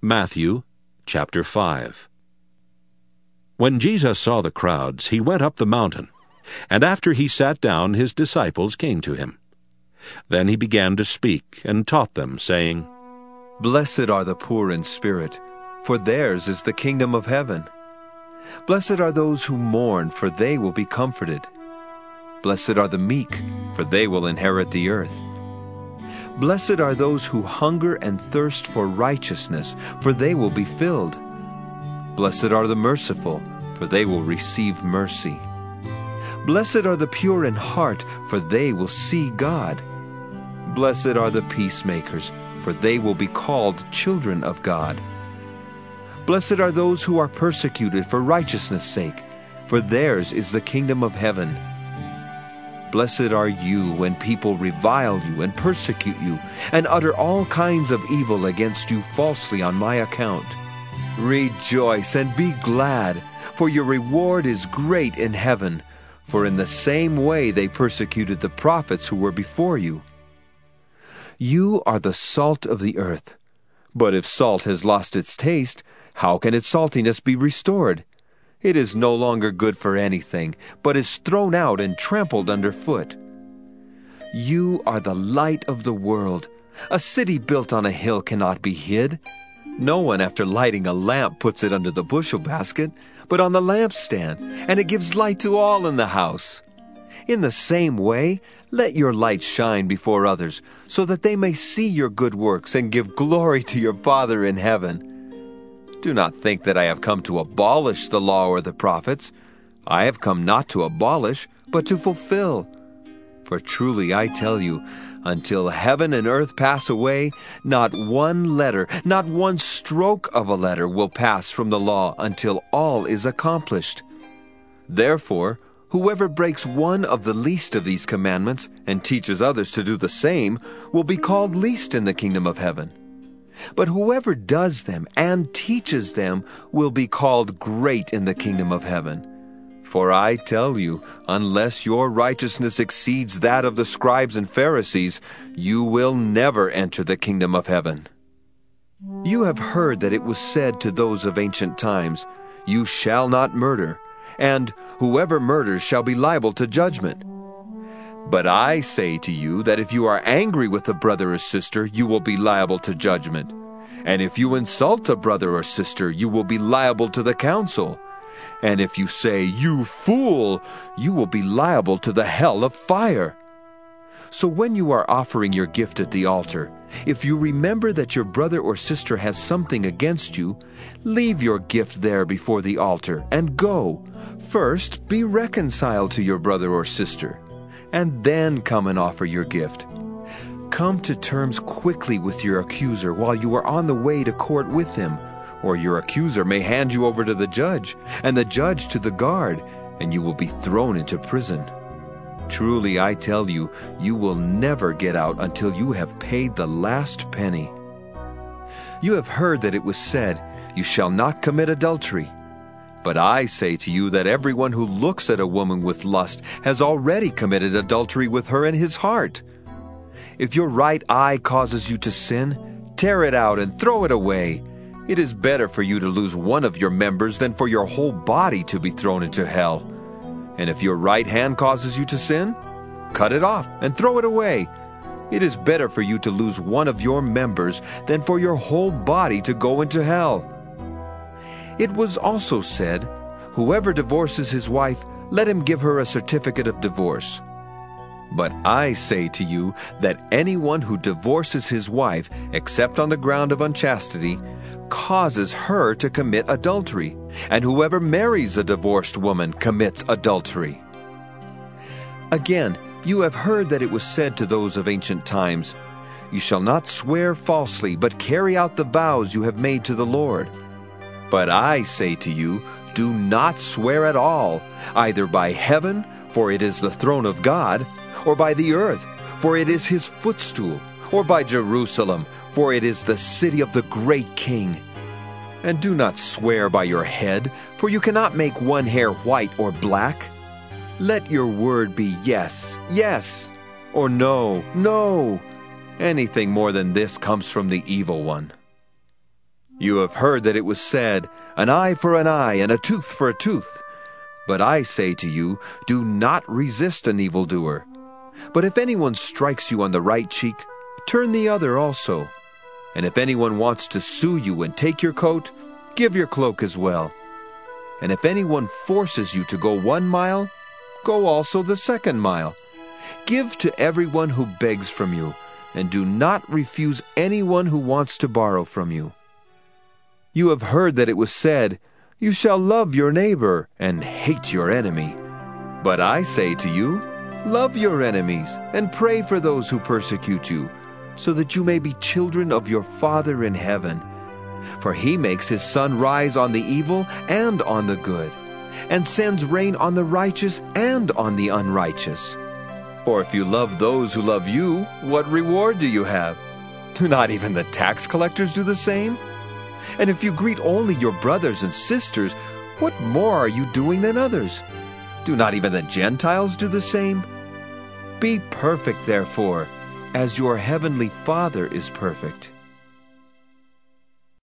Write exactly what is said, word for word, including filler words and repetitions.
Matthew chapter five. When Jesus saw the crowds, he went up the mountain, and after he sat down, his disciples came to him. Then he began to speak and taught them, saying, Blessed are the poor in spirit, for theirs is the kingdom of heaven. Blessed are those who mourn, for they will be comforted. Blessed are the meek, for they will inherit the earth. Blessed are those who hunger and thirst for righteousness, for they will be filled. Blessed are the merciful, for they will receive mercy. Blessed are the pure in heart, for they will see God. Blessed are the peacemakers, for they will be called children of God. Blessed are those who are persecuted for righteousness' sake, for theirs is the kingdom of heaven. Blessed are you when people revile you and persecute you, and utter all kinds of evil against you falsely on my account. Rejoice and be glad, for your reward is great in heaven, for in the same way they persecuted the prophets who were before you. You are the salt of the earth. But if salt has lost its taste, how can its saltiness be restored? It is no longer good for anything, but is thrown out and trampled underfoot. You are the light of the world. A city built on a hill cannot be hid. No one, after lighting a lamp, puts it under the bushel basket, but on the lampstand, and it gives light to all in the house. In the same way, let your light shine before others, so that they may see your good works and give glory to your Father in heaven. Do not think that I have come to abolish the law or the prophets. I have come not to abolish, but to fulfill. For truly I tell you, until heaven and earth pass away, not one letter, not one stroke of a letter will pass from the law until all is accomplished. Therefore, whoever breaks one of the least of these commandments and teaches others to do the same will be called least in the kingdom of heaven. But whoever does them and teaches them will be called great in the kingdom of heaven. For I tell you, unless your righteousness exceeds that of the scribes and Pharisees, you will never enter the kingdom of heaven. You have heard that it was said to those of ancient times, You shall not murder, and whoever murders shall be liable to judgment. But I say to you that if you are angry with a brother or sister, you will be liable to judgment. And if you insult a brother or sister, you will be liable to the council. And if you say, You fool, you will be liable to the hell of fire. So when you are offering your gift at the altar, if you remember that your brother or sister has something against you, leave your gift there before the altar and go. First, be reconciled to your brother or sister, and then come and offer your gift. Come to terms quickly with your accuser while you are on the way to court with him, or your accuser may hand you over to the judge, and the judge to the guard, and you will be thrown into prison. Truly I tell you, you will never get out until you have paid the last penny. You have heard that it was said, You shall not commit adultery. But I say to you that everyone who looks at a woman with lust has already committed adultery with her in his heart. If your right eye causes you to sin, tear it out and throw it away. It is better for you to lose one of your members than for your whole body to be thrown into hell. And if your right hand causes you to sin, cut it off and throw it away. It is better for you to lose one of your members than for your whole body to go into hell. It was also said, Whoever divorces his wife, let him give her a certificate of divorce. But I say to you that anyone who divorces his wife, except on the ground of unchastity, causes her to commit adultery, and whoever marries a divorced woman commits adultery. Again, you have heard that it was said to those of ancient times, You shall not swear falsely, but carry out the vows you have made to the Lord. But I say to you, do not swear at all, either by heaven, for it is the throne of God, or by the earth, for it is his footstool, or by Jerusalem, for it is the city of the great King. And do not swear by your head, for you cannot make one hair white or black. Let your word be yes, yes, or no, no. Anything more than this comes from the evil one. You have heard that it was said, 'An eye for an eye, and a tooth for a tooth.' But I say to you, do not resist an evildoer. But if anyone strikes you on the right cheek, turn the other also. And if anyone wants to sue you and take your coat, give your cloak as well. And if anyone forces you to go one mile, go also the second mile. Give to everyone who begs from you, and do not refuse anyone who wants to borrow from you. You have heard that it was said, 'You shall love your neighbor and hate your enemy.' But I say to you, love your enemies and pray for those who persecute you, so that you may be children of your Father in heaven. For he makes his sun rise on the evil and on the good, and sends rain on the righteous and on the unrighteous. For if you love those who love you, what reward do you have? Do not even the tax collectors do the same? And if you greet only your brothers and sisters, what more are you doing than others? Do not even the Gentiles do the same? Be perfect, therefore, as your heavenly Father is perfect.